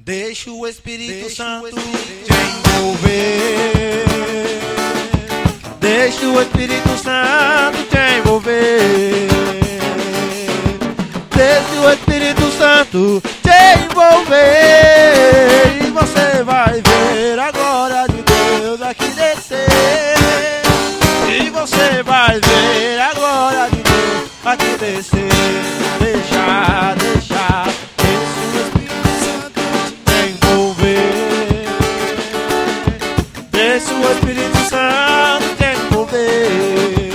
Deixa o Espírito Santo te envolver. Deixa o Espírito Santo te envolver. Deixa o Espírito Santo te envolver. E você vai ver a glória de Deus aqui descer. E você vai ver a glória de Deus aqui descer. Deixa o Espírito Santo te envolver. Deixa o Espírito Santo te envolver.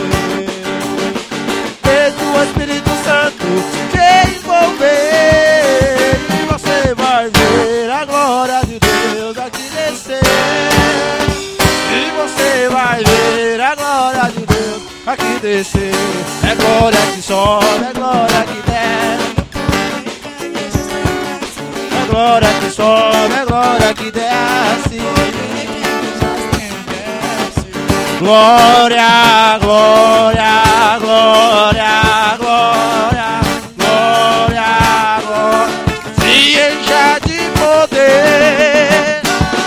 Deixa o Espírito Santo te envolver. E você vai ver a glória de Deus aqui descer. E você vai ver a glória de Deus aqui descer. É glória que sobe, é glória que desce. É glória que sobe, é glória que desce. Glória, glória, glória, glória, glória, glória. Se encha de poder.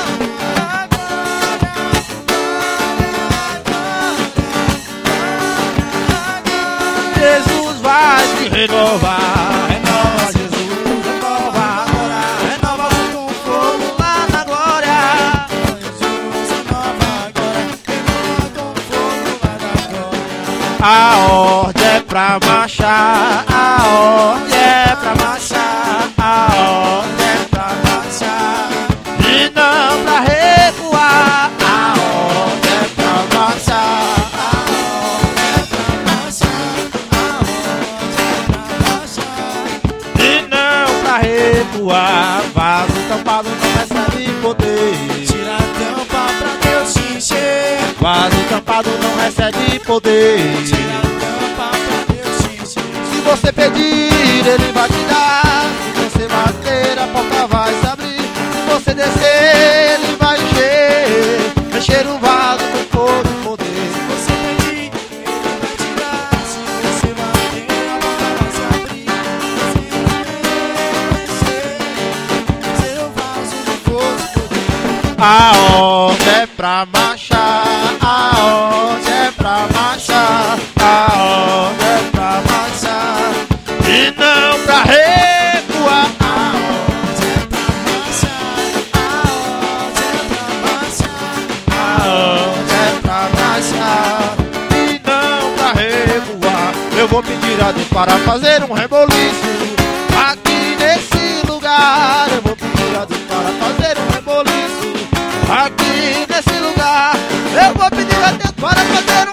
Jesus vai te renovar. Renova, Jesus, renova agora. Renova com fogo lá na glória. Jesus, renova agora. Renova com fogo lá na glória. A ordem é pra marchar. A ordem é pra marchar. A ordem é pra marchar. E não pra recuar. A ordem é pra marchar. Vaso tampado não recebe poder. Tira a tampa pra Deus te encher. Vaso tampado não recebe poder. Tira a tampa pra Deus te encher. Se você pedir, Ele vai te dar. Se você bater, a porta vai se abrir. Se você descer, Ele vai encher. Encher um vaso com todo o poder. Se você pedir, Ele vai te dar. Se você bater, a porta vai se abrir. A ordem é pra marchar, a ordem é pra marchar, a ordem é pra marchar e não pra recuar. A ordem é pra marchar, a ordem é pra marchar, a ordem é pra marchar e não pra recuar. Eu vou pedir a Deus para fazer um reboliço aqui nesse lugar. Eu vou pedir a Deus para fazer um reboliço aqui nesse lugar. Eu vou pedir a Deus para fazer